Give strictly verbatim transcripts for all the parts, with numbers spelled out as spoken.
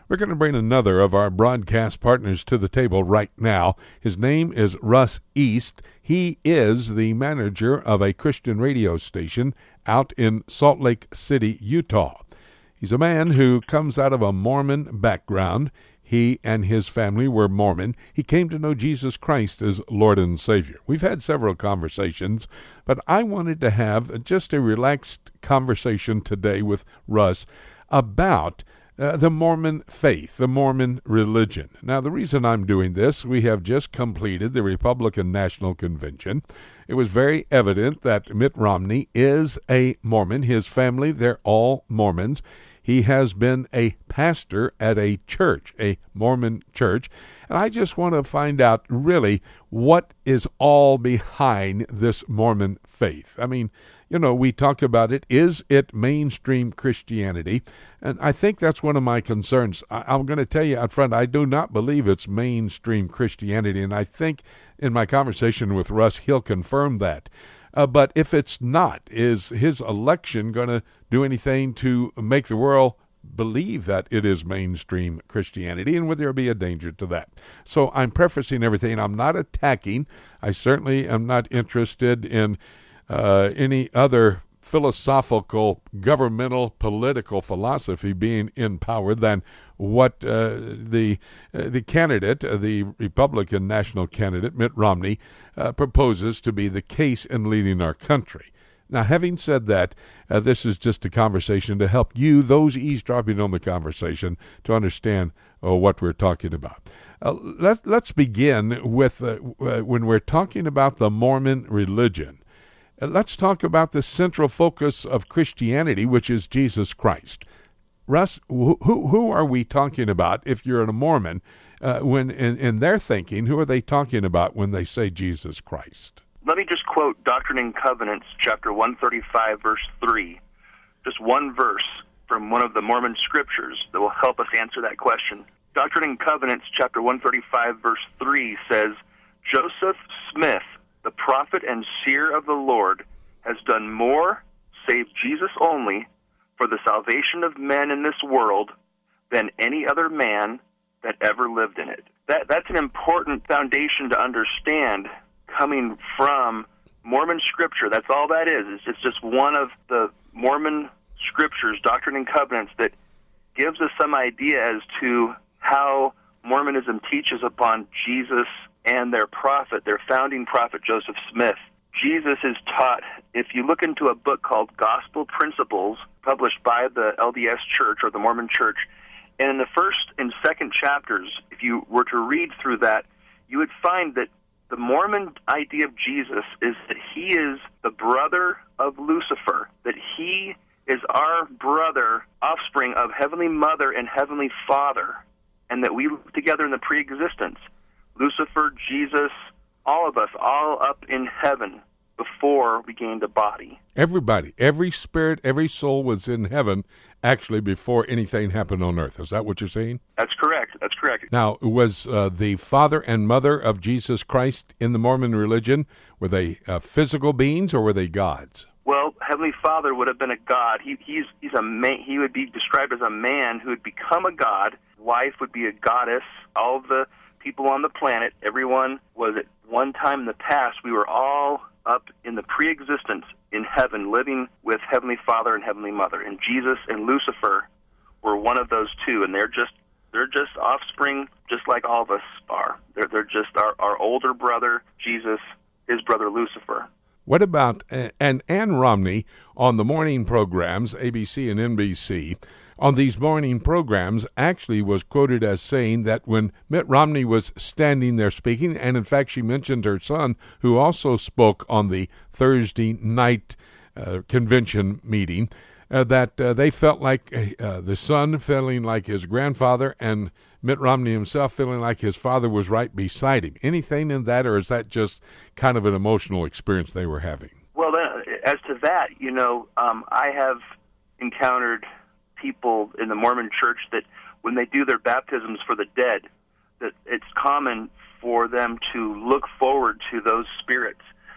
We're going to bring another of our broadcast partners to the table right now. His name is Russ East. He is the manager of a Christian radio station out in Salt Lake City, Utah. He's a man who comes out of a Mormon background. He and his family were Mormon. He came to know Jesus Christ as Lord and Savior. We've had several conversations, but I wanted to have just a relaxed conversation today with Russ about Uh, the Mormon faith, the Mormon religion. Now, the reason I'm doing this, we have just completed the Republican National Convention. It was very evident that Mitt Romney is a Mormon. His family, they're all Mormons. He has been a pastor at a church, a Mormon church. And I just want to find out really what is all behind this Mormon faith. I mean, you know, we talk about it. Is it mainstream Christianity? And I think that's one of my concerns. I, I'm going to tell you out front, I do not believe it's mainstream Christianity. And I think in my conversation with Russ, he'll confirm that. Uh, but if it's not, is his election going to do anything to make the world believe that it is mainstream Christianity, and would there be a danger to that? So I'm prefacing everything. I'm not attacking. I certainly am not interested in uh, any other philosophical, governmental, political philosophy being in power than what uh, the uh, the candidate, uh, the Republican national candidate, Mitt Romney, uh, proposes to be the case in leading our country. Now, having said that, uh, this is just a conversation to help you, those eavesdropping on the conversation, to understand uh, what we're talking about. Uh, let, let's begin with uh, uh, when we're talking about the Mormon religion. Uh, let's talk about the central focus of Christianity, which is Jesus Christ. Russ, who who are we talking about if you're a Mormon? Uh, when in, in their thinking, who are they talking about when they say Jesus Christ? Let me just quote Doctrine and Covenants, chapter one thirty-five, verse three. Just one verse from one of the Mormon scriptures that will help us answer that question. Doctrine and Covenants, chapter one thirty-five, verse three says, Joseph Smith, the prophet and seer of the Lord, has done more, save Jesus only, for the salvation of men in this world than any other man that ever lived in it. That That's an important foundation to understand coming from Mormon scripture. That's all that is. It's, it's just one of the Mormon scriptures, Doctrine and Covenants, that gives us some idea as to how Mormonism teaches upon Jesus and their prophet, their founding prophet, Joseph Smith. Jesus is taught, if you look into a book called Gospel Principles, published by the L D S Church or the Mormon Church, and in the first and second chapters, if you were to read through that, you would find that the Mormon idea of Jesus is that he is the brother of Lucifer, that he is our brother, offspring of Heavenly Mother and Heavenly Father, and that we live together in the pre-existence. Lucifer, Jesus, all of us, all up in heaven before we gained a body. Everybody, every spirit, every soul was in heaven actually before anything happened on earth. Is that what you're saying? That's correct. That's correct. Now, was uh, the father and mother of Jesus Christ in the Mormon religion, were they uh, physical beings or were they gods? Well, Heavenly Father would have been a god. He, he's, he's a man, he would be described as a man who would become a god. Wife would be a goddess. All of the people on the planet, everyone was at one time in the past, we were all up in the pre-existence in heaven, living with Heavenly Father and Heavenly Mother. And Jesus and Lucifer were one of those two, and they're just they're just offspring, just like all of us are. They're they're just our, our older brother, Jesus, his brother Lucifer. What about, and Ann Romney on the morning programs, A B C and N B C, on these morning programs actually was quoted as saying that when Mitt Romney was standing there speaking, and in fact she mentioned her son, who also spoke on the Thursday night uh, convention meeting, uh, that uh, they felt like uh, the son feeling like his grandfather and Mitt Romney himself feeling like his father was right beside him. Anything in that, or is that just kind of an emotional experience they were having? Well, uh, as to that, you know, um, I have encountered people in the Mormon church that when they do their baptisms for the dead, that it's common for them to look forward to those spirits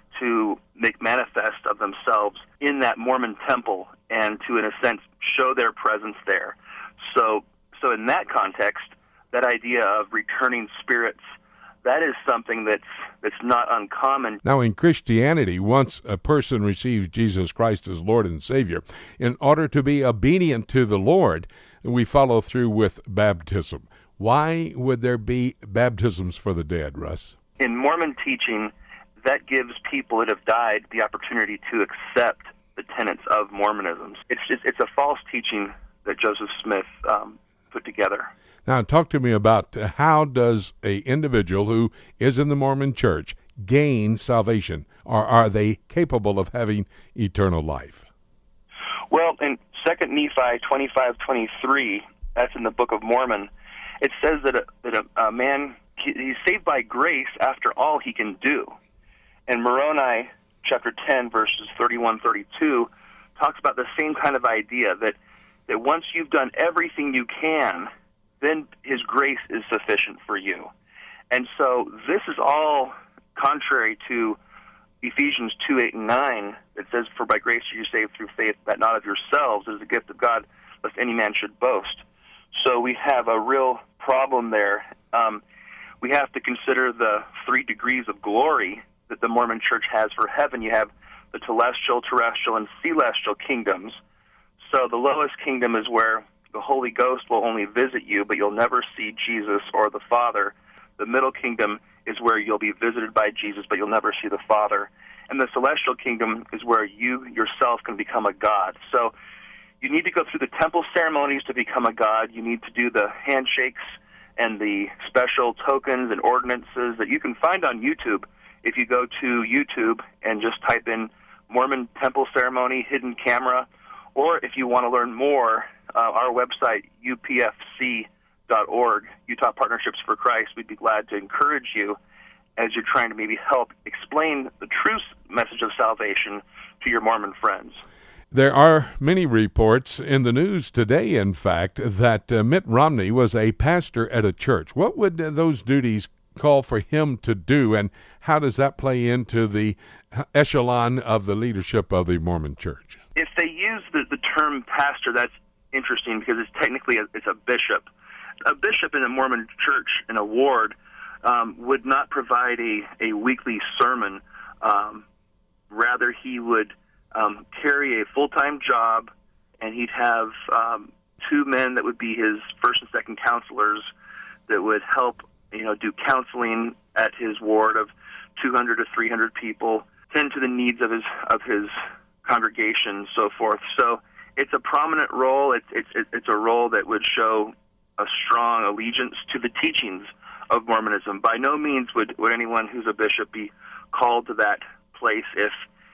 to make manifest of themselves in that Mormon temple and to, in a sense, show their presence there. So so in that context, that idea of returning spirits, that is something that's that's not uncommon. Now, in Christianity, once a person receives Jesus Christ as Lord and Savior, in order to be obedient to the Lord, we follow through with baptism. Why would there be baptisms for the dead, Russ? In Mormon teaching, that gives people that have died the opportunity to accept the tenets of Mormonism. It's just, it's a false teaching that Joseph Smith um, put together. Now, talk to me about how does a individual who is in the Mormon Church gain salvation, or are they capable of having eternal life? Well, in Second Nephi twenty-five twenty-three, that's in the Book of Mormon, it says that a, that a, a man, he, he's saved by grace after all he can do. And Moroni chapter ten, verses thirty-one thirty-two, talks about the same kind of idea, that, that once you've done everything you can, then his grace is sufficient for you. And so this is all contrary to Ephesians two, eight, and nine, that says, "For by grace are you saved through faith, that not of yourselves, it is a gift of God, lest any man should boast." So we have a real problem there. Um, we have to consider the three degrees of glory that the Mormon Church has for heaven. You have the telestial, terrestrial, and celestial kingdoms. So the lowest kingdom is where the Holy Ghost will only visit you, but you'll never see Jesus or the Father. The middle kingdom is where you'll be visited by Jesus, but you'll never see the Father. And the celestial kingdom is where you yourself can become a god. So you need to go through the temple ceremonies to become a god. You need to do the handshakes and the special tokens and ordinances that you can find on YouTube. If you go to YouTube and just type in Mormon temple ceremony, hidden camera, or if you want to learn more, uh, our website, U P F C dot org, Utah Partnerships for Christ, we'd be glad to encourage you as you're trying to maybe help explain the true message of salvation to your Mormon friends. There are many reports in the news today, in fact, that uh, Mitt Romney was a pastor at a church. What would uh, those duties call for him to do, and how does that play into the echelon of the leadership of the Mormon Church? If they use the, the term pastor, that's interesting because it's technically a, it's a bishop. A bishop in a Mormon church in a ward um, would not provide a, a weekly sermon. Um, rather, he would um, carry a full-time job, and he'd have um, two men that would be his first and second counselors that would help, you know, do counseling at his ward of two hundred to three hundred people, tend to the needs of his of his congregation, and so forth. So it's a prominent role. It's it's it's a role that would show a strong allegiance to the teachings of Mormonism. By no means would, would anyone who's a bishop be called to that place if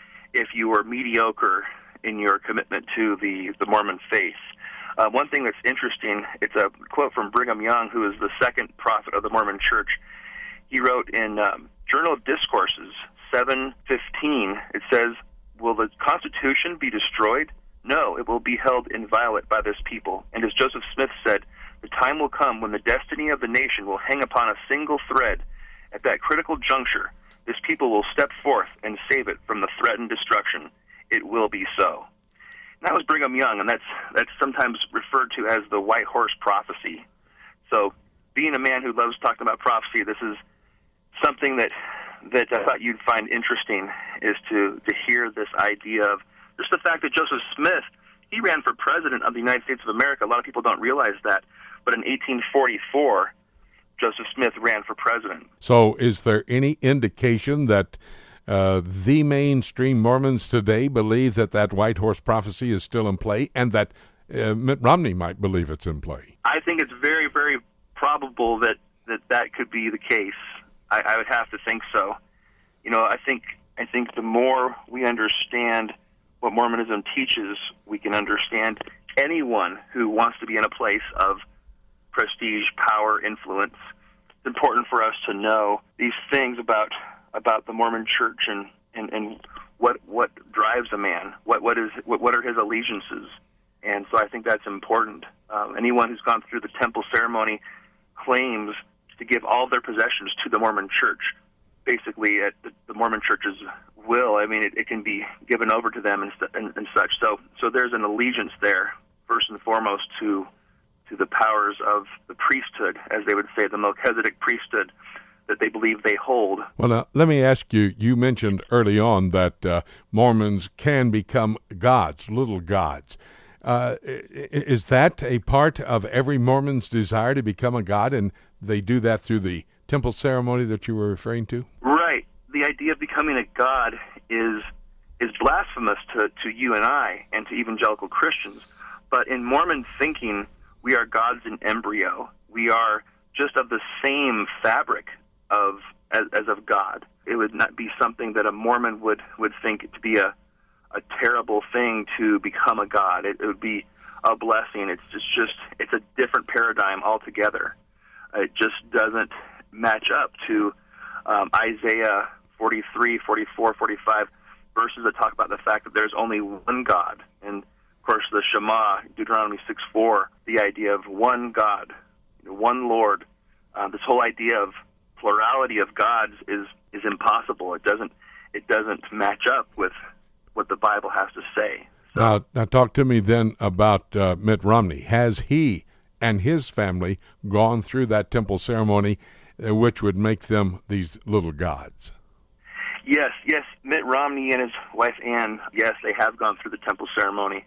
if you were mediocre in your commitment to the, the Mormon faith. Uh, one thing that's interesting, it's a quote from Brigham Young, who is the second prophet of the Mormon Church. He wrote in um, Journal of Discourses seven fifteen, it says, "Will the Constitution be destroyed? No, it will be held inviolate by this people. And as Joseph Smith said, the time will come when the destiny of the nation will hang upon a single thread. At that critical juncture, this people will step forth and save it from the threatened destruction. It will be so." And that was Brigham Young, and that's that's sometimes referred to as the white horse prophecy. So being a man who loves talking about prophecy, this is something that that I thought you'd find interesting, is to, to hear this idea of just the fact that Joseph Smith, he ran for president of the United States of America. A lot of people don't realize that. But in eighteen forty-four, Joseph Smith ran for president. So is there any indication that uh, the mainstream Mormons today believe that that white horse prophecy is still in play, and that uh, Mitt Romney might believe it's in play? I think it's very, very probable that that, that could be the case. I, I would have to think so. You know, I think I think the more we understand what Mormonism teaches, we can understand anyone who wants to be in a place of prestige, power, influence. It's important for us to know these things about about the Mormon Church and, and, and what what drives a man, what what is what, what are his allegiances. And so I think that's important. Um, anyone who's gone through the temple ceremony claims to give all their possessions to the Mormon Church, basically at the, the Mormon Church's will. I mean, it, it can be given over to them and, and, and such. So, so there's an allegiance there, first and foremost, to to the powers of the priesthood, as they would say, the Melchizedek priesthood that they believe they hold. Well, now, let me ask you, you mentioned early on that uh, Mormons can become gods, little gods. Uh, is that a part of every Mormon's desire to become a god, and they do that through the temple ceremony that you were referring to? Right. The idea of becoming a god is is blasphemous to, to you and I and to evangelical Christians. But in Mormon thinking, we are gods in embryo. We are just of the same fabric of as, as of God. It would not be something that a Mormon would, would think to be a, a terrible thing to become a god. It, it would be a blessing. It's just, just it's a different paradigm altogether. It just doesn't match up to um, Isaiah forty-three, forty-four, forty-five verses that talk about the fact that there's only one God. And, of course, the Shema, Deuteronomy six four, the idea of one God, one Lord. Uh, this whole idea of plurality of gods is, is impossible. It doesn't it doesn't match up with what the Bible has to say. So, now, now, talk to me then about uh, Mitt Romney. Has he and his family gone through that temple ceremony, uh, which would make them these little gods? Yes, yes. Mitt Romney and his wife Ann, yes, they have gone through the temple ceremony,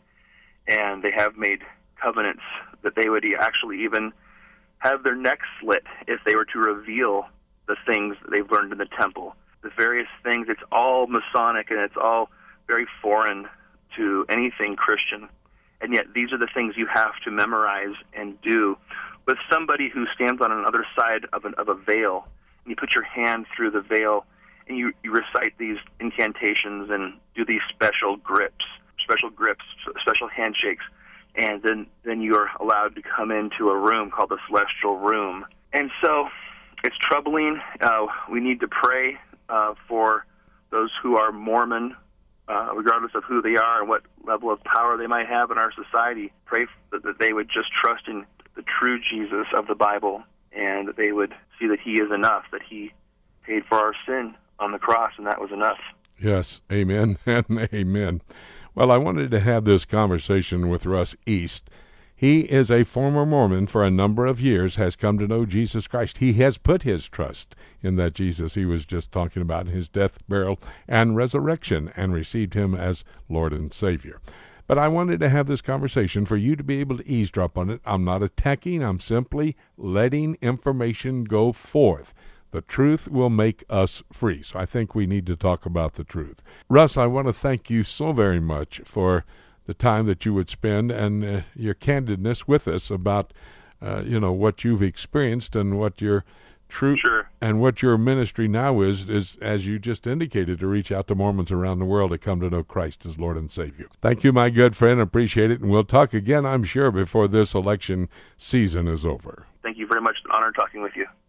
and they have made covenants that they would actually even have their necks slit if they were to reveal the things that they've learned in the temple. The various things, it's all Masonic, and it's all very foreign to anything Christian. And yet these are the things you have to memorize and do. With somebody who stands on another side of, an, of a veil, and you put your hand through the veil, and you, you recite these incantations and do these special grips, special grips, special handshakes, and then, then you are allowed to come into a room called the Celestial Room. And so it's troubling. Uh, we need to pray uh, for those who are Mormon, uh, regardless of who they are and what level of power they might have in our society. Pray that, that they would just trust in the true Jesus of the Bible, and that they would see that he is enough, that he paid for our sin on the cross, and that was enough. Yes, amen and amen. Well, I wanted to have this conversation with Russ East. He is a former Mormon for a number of years, has come to know Jesus Christ. He has put his trust in that Jesus he was just talking about, in his death, burial, and resurrection, and received him as Lord and Savior. But I wanted to have this conversation for you to be able to eavesdrop on it. I'm not attacking. I'm simply letting information go forth. The truth will make us free. So I think we need to talk about the truth. Russ, I want to thank you so very much for the time that you would spend and uh, your candidness with us about, uh, you know, what you've experienced and what your truth sure. and what your ministry now is, is, as you just indicated, to reach out to Mormons around the world to come to know Christ as Lord and Savior. Thank you, my good friend. Appreciate it. And we'll talk again, I'm sure, before this election season is over. Thank you very much. It's an honor talking with you.